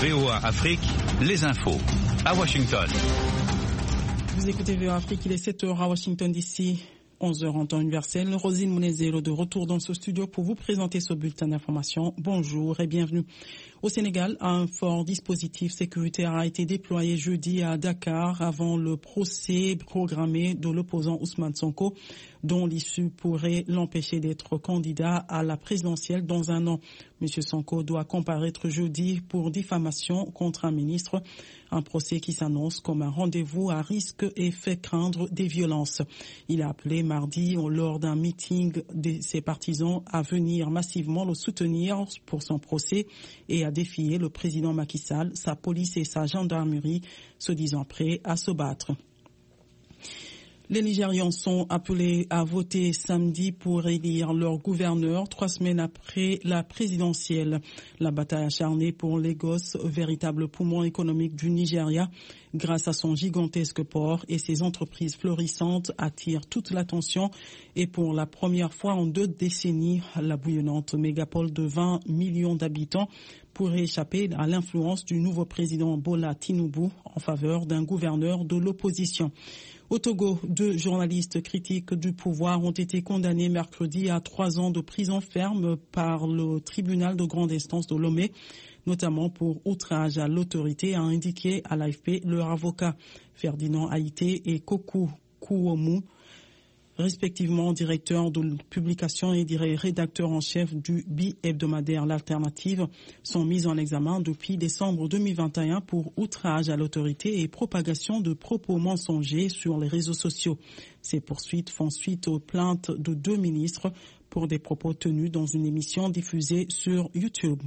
VOA Afrique, les infos. À Washington. Vous écoutez VOA Afrique, il est 7h à Washington DC, 11h en temps universel. Rosine Mounezero de retour dans ce studio pour vous présenter ce bulletin d'information. Bonjour et bienvenue. Au Sénégal, un fort dispositif sécuritaire a été déployé jeudi à Dakar avant le procès programmé de l'opposant Ousmane Sonko, dont l'issue pourrait l'empêcher d'être candidat à la présidentielle dans un an. Monsieur Sonko doit comparaître jeudi pour diffamation contre un ministre, un procès qui s'annonce comme un rendez-vous à risque et fait craindre des violences. Il a appelé mardi, lors d'un meeting de ses partisans, à venir massivement le soutenir pour son procès et à défier le président Macky Sall, sa police et sa gendarmerie, se disant prêts à se battre. Les Nigérians sont appelés à voter samedi pour élire leur gouverneur 3 semaines après la présidentielle. La bataille acharnée pour Lagos, véritable poumon économique du Nigeria, grâce à son gigantesque port et ses entreprises florissantes, attire toute l'attention et pour la première fois en 2 décennies, la bouillonnante mégapole de 20 millions d'habitants pourrait échapper à l'influence du nouveau président Bola Tinubu en faveur d'un gouverneur de l'opposition. Au Togo, 2 journalistes critiques du pouvoir ont été condamnés mercredi à 3 ans de prison ferme par le tribunal de grande instance de Lomé, notamment pour outrage à l'autorité, a indiqué à l'AFP leur avocat Ferdinand Haïté et Kokou Kouomou, respectivement directeur de publication et rédacteur en chef du bi-hebdomadaire L'Alternative, sont mis en examen depuis décembre 2021 pour outrage à l'autorité et propagation de propos mensongers sur les réseaux sociaux. Ces poursuites font suite aux plaintes de 2 ministres pour des propos tenus dans une émission diffusée sur YouTube.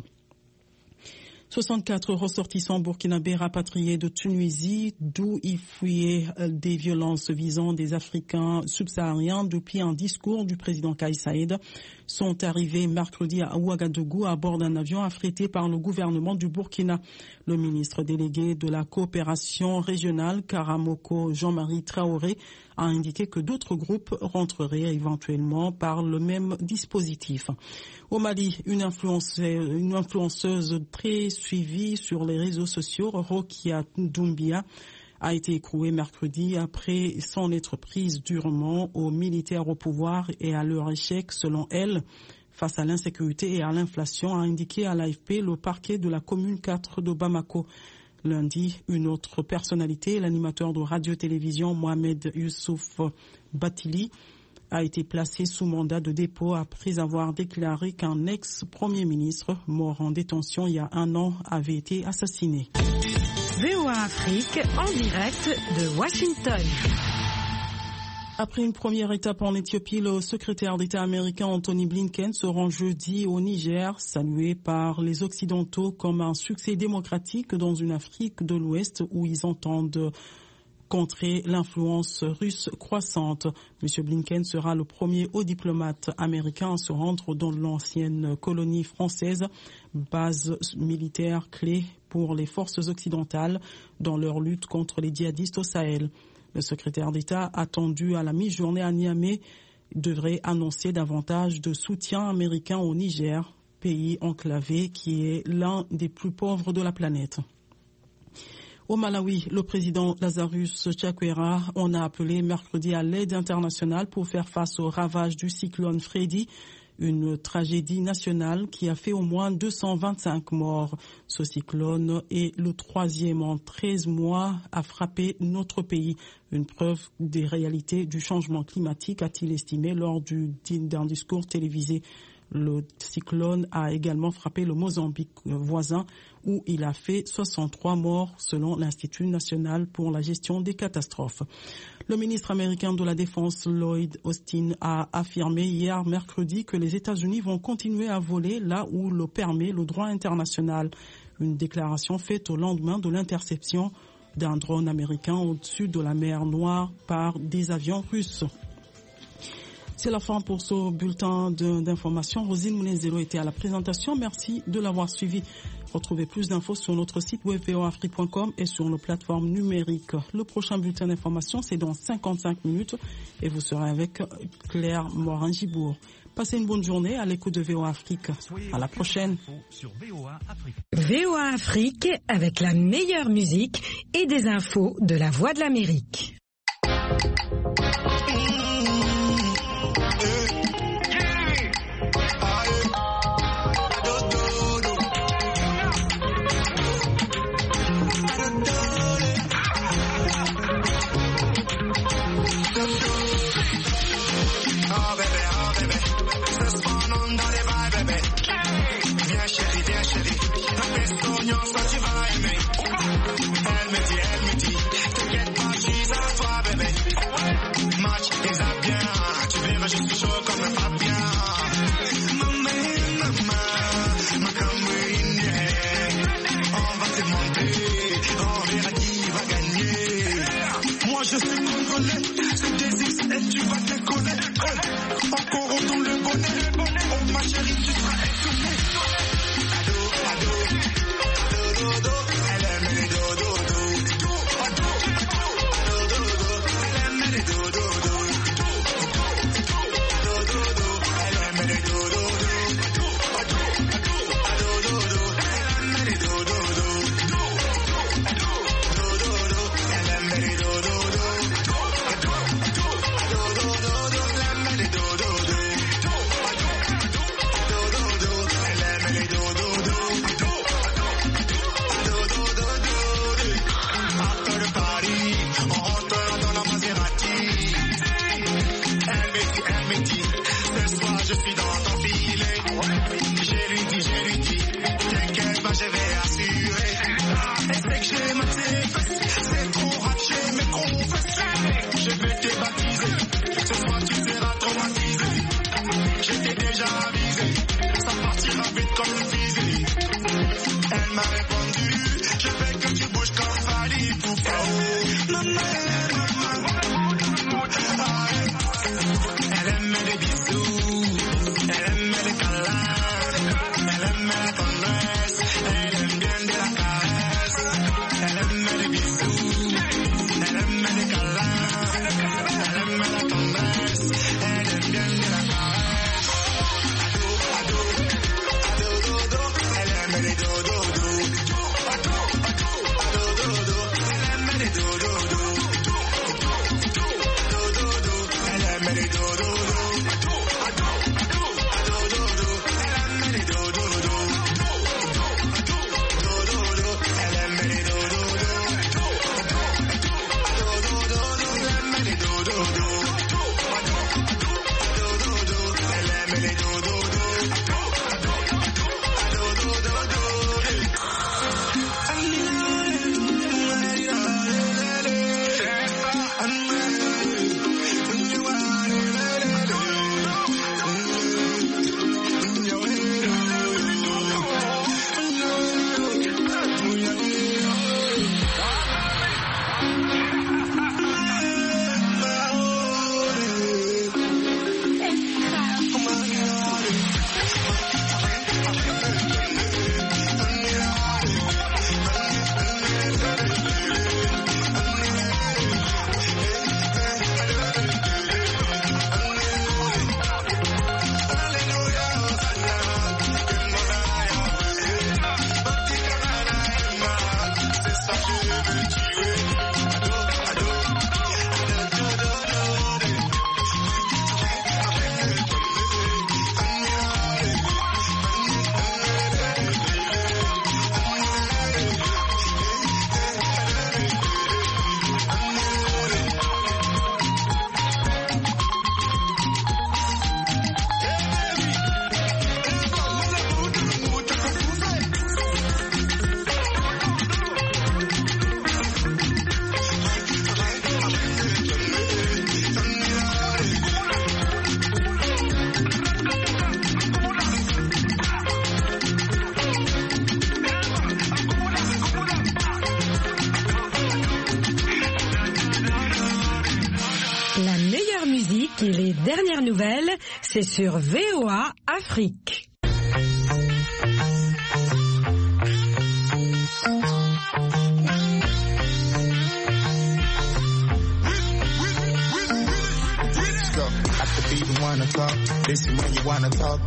64 ressortissants burkinabés rapatriés de Tunisie, d'où ils fuyaient des violences visant des Africains subsahariens depuis un discours du président Kais Saied, sont arrivés mercredi à Ouagadougou à bord d'un avion affrété par le gouvernement du Burkina. Le ministre délégué de la coopération régionale, Karamoko Jean-Marie Traoré, a indiqué que d'autres groupes rentreraient éventuellement par le même dispositif. Au Mali, une influenceuse très suivie sur les réseaux sociaux, Rokia Doumbia, a été écrouée mercredi après s'en être prise durement aux militaires au pouvoir et à leur échec, selon elle, face à l'insécurité et à l'inflation, a indiqué à l'AFP le parquet de la commune 4 de Bamako. Lundi, une autre personnalité, l'animateur de radio-télévision Mohamed Youssouf Batili, a été placé sous mandat de dépôt après avoir déclaré qu'un ex-premier ministre mort en détention il y a 1 an avait été assassiné. VOA Afrique en direct de Washington. Après une première étape en Éthiopie, le secrétaire d'État américain Anthony Blinken se rend jeudi au Niger, salué par les Occidentaux comme un succès démocratique dans une Afrique de l'Ouest où ils entendent contrer l'influence russe croissante. M. Blinken sera le premier haut diplomate américain à se rendre dans l'ancienne colonie française, base militaire clé pour les forces occidentales dans leur lutte contre les djihadistes au Sahel. Le secrétaire d'État, attendu à la mi-journée à Niamey, devrait annoncer davantage de soutien américain au Niger, pays enclavé qui est l'un des plus pauvres de la planète. Au Malawi, le président Lazarus Chakwera en a appelé mercredi à l'aide internationale pour faire face aux ravages du cyclone Freddy, une tragédie nationale qui a fait au moins 225 morts. Ce cyclone est le 3e en 13 mois à frapper notre pays. Une preuve des réalités du changement climatique, a-t-il estimé lors d'un discours télévisé. Le cyclone a également frappé le Mozambique voisin où il a fait 63 morts selon l'Institut national pour la gestion des catastrophes. Le ministre américain de la Défense Lloyd Austin a affirmé hier mercredi que les États-Unis vont continuer à voler là où le permet le droit international. Une déclaration faite au lendemain de l'interception d'un drone américain au-dessus de la mer Noire par des avions russes. C'est la fin pour ce bulletin d'information. Rosine Mounezero était à la présentation. Merci de l'avoir suivi. Retrouvez plus d'infos sur notre site web voafrique.com et sur nos plateformes numériques. Le prochain bulletin d'information, c'est dans 55 minutes et vous serez avec Claire Morin-Gibourg. Passez une bonne journée à l'écoute de VOA Afrique. À la prochaine. VOA Afrique avec la meilleure musique et des infos de la Voix de l'Amérique. Je suis congolais, c'est des X et tu vas déconner. Encore autant le bonnet. Oh ma chérie, tu seras étonnée. Ado, ado, ado, dodo, elle aime les dodo, dodo. Ado, ado, dodo, elle aime les dodo, dodo. Ado, dodo, elle aime les dodo, dodo. Ado, ado, dodo, elle aime les dodo, dodo. Elle aime les dodo. Et les dernières nouvelles, c'est sur VOA Afrique. I could be the one wanna talk. Listen when you wanna talk.